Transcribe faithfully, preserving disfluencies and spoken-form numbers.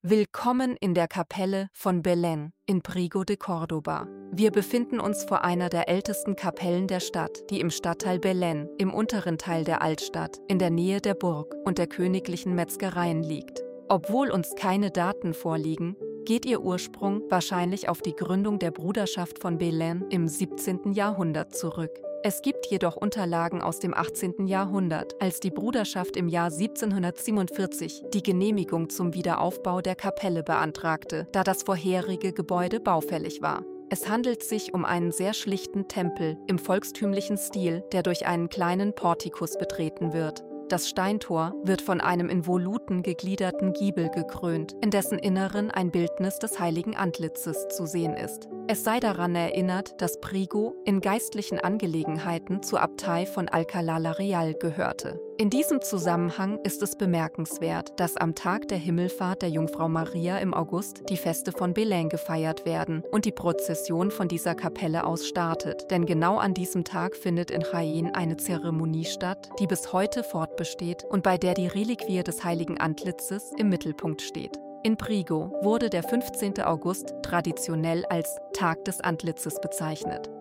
Willkommen in der Kapelle von Belén in Priego de Córdoba. Wir befinden uns vor einer der ältesten Kapellen der Stadt, die im Stadtteil Belén, im unteren Teil der Altstadt, in der Nähe der Burg und der königlichen Metzgereien liegt. Obwohl uns keine Daten vorliegen, geht ihr Ursprung wahrscheinlich auf die Gründung der Bruderschaft von Belén im siebzehnten Jahrhundert zurück. Es gibt jedoch Unterlagen aus dem achtzehnten Jahrhundert, als die Bruderschaft im Jahr siebzehnhundertsiebenundvierzig die Genehmigung zum Wiederaufbau der Kapelle beantragte, da das vorherige Gebäude baufällig war. Es handelt sich um einen sehr schlichten Tempel im volkstümlichen Stil, der durch einen kleinen Portikus betreten wird. Das Steintor wird von einem in Voluten gegliederten Giebel gekrönt, in dessen Inneren ein Bildnis des heiligen Antlitzes zu sehen ist. Es sei daran erinnert, dass Priego in geistlichen Angelegenheiten zur Abtei von Alcalá la Real gehörte. In diesem Zusammenhang ist es bemerkenswert, dass am Tag der Himmelfahrt der Jungfrau Maria im August die Feste von Belén gefeiert werden und die Prozession von dieser Kapelle aus startet, denn genau an diesem Tag findet in Jaén eine Zeremonie statt, die bis heute fortbesteht und bei der die Reliquie des heiligen Antlitzes im Mittelpunkt steht. In Priego wurde der fünfzehnte August traditionell als Tag des Antlitzes bezeichnet.